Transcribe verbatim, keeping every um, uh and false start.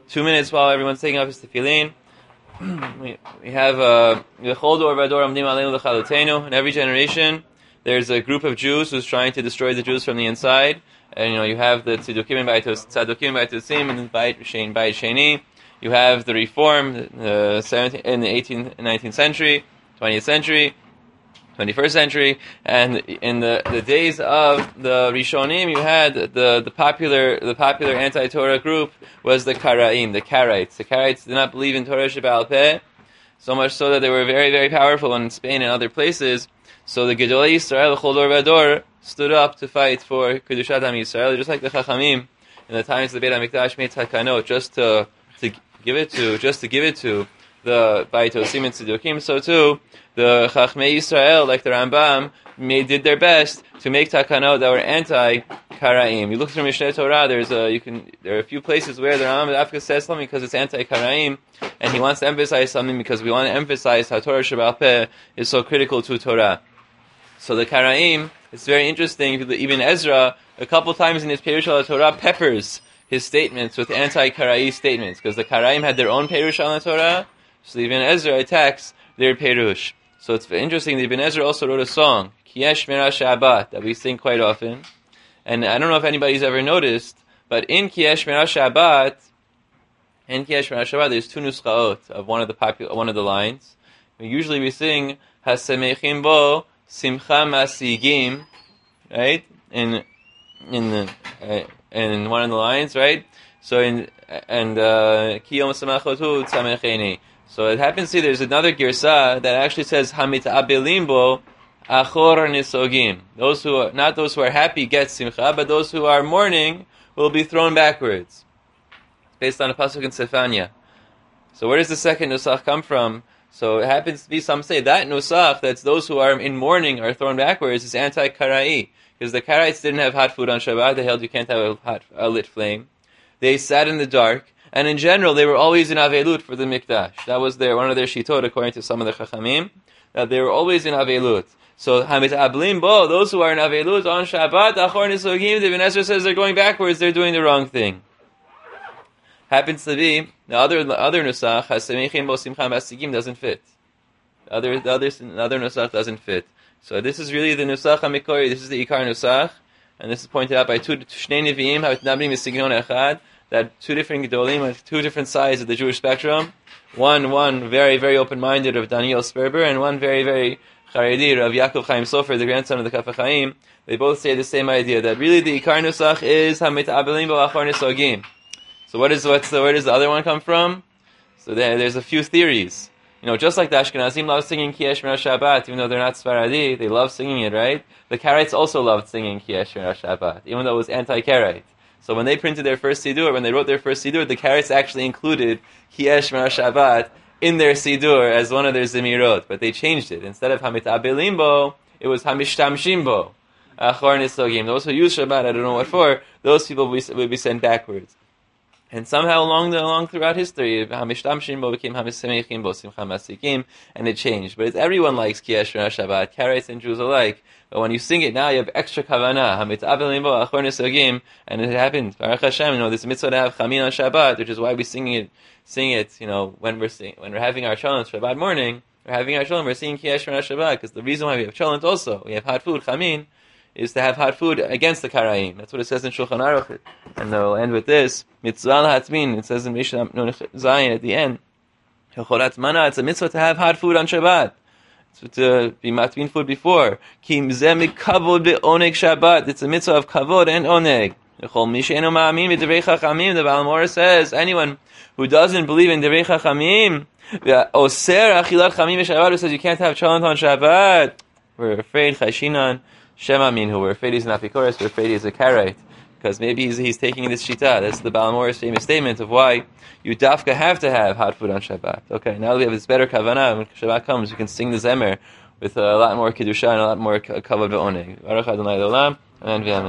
two minutes while everyone's taking off his tefillin. we, we have uh, V'chol dor v'dor amdim aleinu l'chalotenu. In every generation, there's a group of Jews who's trying to destroy the Jews from the inside. And you know, you have the Tzedukim and Tzadukim and B'atosim and B'ait Shein B'ait Sheni. You have the Reform the seventeenth, in the eighteenth and nineteenth century, twentieth century, twenty-first century, and in the, the days of the Rishonim, you had the, the popular the popular anti-Torah group was the Karaim, the Karaites. The Karaites did not believe in Torah She'Ba'al Peh, so much so that they were very, very powerful in Spain and other places. So the Gedolei Yisrael, V'chol dor v'dor, stood up to fight for Kedushat Am Yisrael, just like the Chachamim in the times of the Beit HaMikdash made Takanot, just to to give it to, just to give it to the Ba'atosim and Tzedukim. So too, the Chachmei Yisrael, like the Rambam, made did their best to make takanot that were anti-Karaim. You look through Mishneh Torah. There's a you can there are a few places where the Rambam Afka says something because it's anti-Karaim, and he wants to emphasize something because we want to emphasize how Torah She'Ba'al Peh is so critical to Torah. So the Karaim, it's very interesting. Even Ezra, a couple times in his Perush al Torah, peppers his statements with anti-Karai statements because the Karaim had their own Perush al Torah. So even Ezra attacks their Perush. So it's very interesting. The Ibn Ezra also wrote a song, Kiyesh Mera Shabbat, that we sing quite often. And I don't know if anybody's ever noticed, but in Kiyesh Mera Shabbat, in Kiyesh Mera Shabbat, there's two nuschaot of one of the popular, one of the lines. Usually we sing Hasemechim Bo Simcha Masigim, right? In in the uh, in one of the lines, right? So in and Kiyom Samachotu Tzamecheni. So it happens to see there's another girsa that actually says Hamitabelim Bo Achor Nisogim. Those who are not those who are happy get simcha, but those who are mourning will be thrown backwards. It's based on a pasuk in Sefania. So where does the second nusach come from? So it happens to be, some say that nusach, that's those who are in mourning are thrown backwards, is anti-Karai. Because the Karaites didn't have hot food on Shabbat, they held you can't have a, hot, a lit flame. They sat in the dark, and in general, they were always in Avelut for the Mikdash. That was their one of their shitot, according to some of the Chachamim, that they were always in Avelut. So, Hamit Ablim Bo, those who are in Avelut on Shabbat, Achor Nisogim, the Ibn Ezra says they're going backwards, they're doing the wrong thing. Happens to be, the other the other Nusach, Hasemechim Bo Simcha Masigim, doesn't fit. The other, the other, the other Nusach doesn't fit. So this is really the Nusach HaMikori, this is the Ikar Nusach, and this is pointed out by two Shnei Nevi'im, Havitnabrim V'Signon Echad, that two different Gedolim on two different sides of the Jewish spectrum. One, one very, very open-minded of Daniel Sperber, and one very, very Charedi of Yaakov Chaim Sofer, the grandson of the Kaf HaChaim. They both say the same idea, that really the Ikar Nusach is Hamit Abelim B'Achor Nisogim. So what is, what's the, where does the other one come from? So there, there's a few theories. You know, just like the Ashkenazim love singing Kiyesh Mera Shabbat, even though they're not Sfaradi, they love singing it, right? The Karaites also loved singing Kiyesh Mera Shabbat, even though it was anti-Karaite. So when they printed their first Siddur, when they wrote their first Siddur, the Karaites actually included Kiyesh Mera Shabbat in their Siddur as one of their Zemirot, but they changed it. Instead of Hamit Abelim Bo, it was Hamishtamshim Bo, Achor Nisogim. Those who use Shabbat, I don't know what for, those people will be, will be sent backwards. And somehow along the, along throughout history, Hamishtamshim Bo became Hamisemechim Bo Simcha Masikim, and it changed. But it's, everyone likes Kiyesh Mera Shabbat, Karaites and Jews alike. But when you sing it now, you have extra kavanah, Hamit Abelim Bo Achor Nisogim, and it happened. Baruch Hashem, you know, there's a mitzvah to have Chamin on Shabbat, which is why we sing it, sing it, you know, when we're sing, when we're having our cholent Shabbat morning, we're having our cholent, we're singing Kiyesh Mera Shabbat, because the reason why we have cholent also, we have hot food, Chamin, is to have hot food against the Karaim. That's what it says in Shulchan Aruch. And we'll end with this. Mitzvah l'hatmin. It says in Mishnah Zayin at the end. It's a mitzvah to have hot food on Shabbat. It's to be matmin food before. Kim zeh mikavod be'oneg Shabbat. It's a mitzvah of kavod and oneg. The Baal Mora says, anyone who doesn't believe in Devrei Chachamim, oser achilat chamim b'Shabbat, who says you can't have cholent on Shabbat, we're afraid, chashinan, Shema Minhu, we're afraid he's an Afikoros, we're afraid he's a Karaite. Because maybe he's, he's taking this Shita. That's the Baal Mora's famous statement of why you dafka have to have hot food on Shabbat. Okay, now that we have this better Kavanah, when Shabbat comes, we can sing the Zemer with a lot more Kedusha and a lot more Kavod Ve'oneg. Baruch Adonai L'olam, Amen v'Amen.